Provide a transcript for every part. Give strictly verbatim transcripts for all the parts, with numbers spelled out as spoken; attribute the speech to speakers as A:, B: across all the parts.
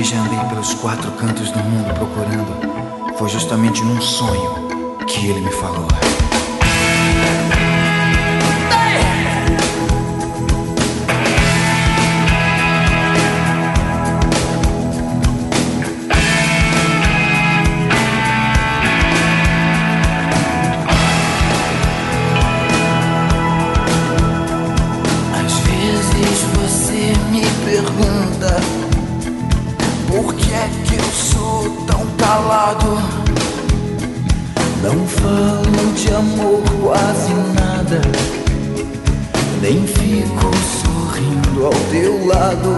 A: que já andei pelos quatro cantos do mundo procurando, foi justamente num sonho que ele me falou.
B: Às vezes você me pergunta por que é que eu sou tão calado. Não falo de amor quase nada, nem fico sorrindo ao teu lado.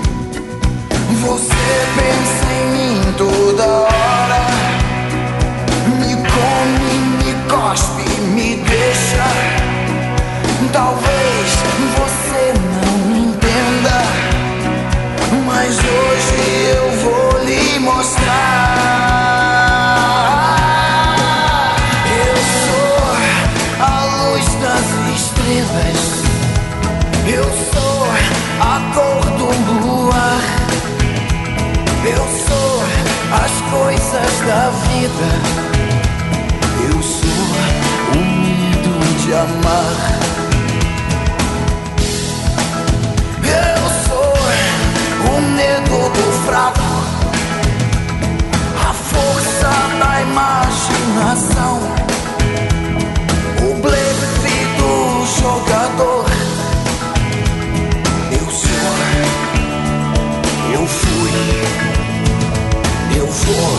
B: Você pensa em mim toda hora, me come, me cospe, me deixa. Talvez você não entenda, mas hoje eu vou lhe mostrar. Eu sou a luz das estrelas, eu sou a cor do luar, eu sou as coisas da vida, eu sou o medo de amar. O medo do fraco, a força da imaginação, o blefe do jogador. Eu sou, eu fui, eu vou.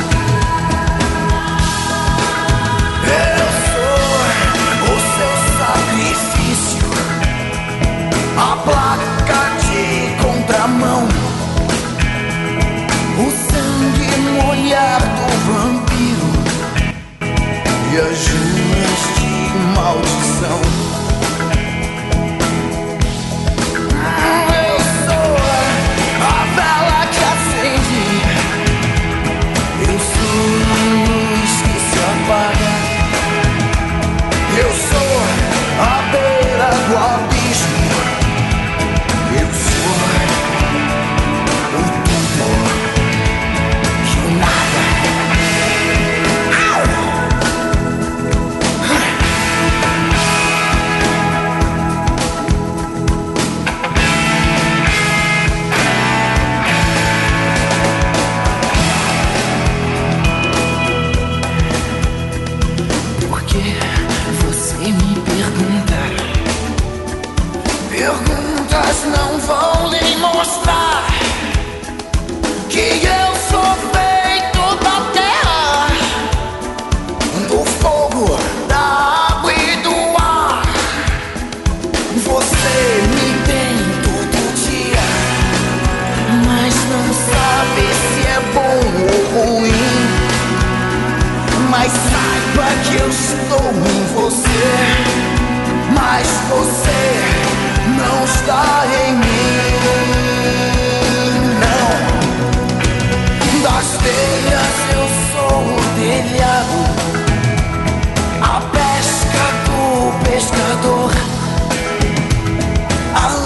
B: Eu sou o seu sacrifício, a placa de contramão, o sangue molhar do vampiro e as ruas de maldição. Eu sou a vela que acende, eu sou a luz que se apaga, eu sou a beira do abismo, eu sou o tudo e o nada. Porque você me pergunta, perguntas não vão lhe mostrar que eu sou feito da terra, do fogo, da água e do ar. Você me tem todo dia, mas não sabe se é bom ou ruim. Mas saiba que eu estou em você, mas você não está em mim. Não, das telhas eu sou o telhado, a pesca do pescador, a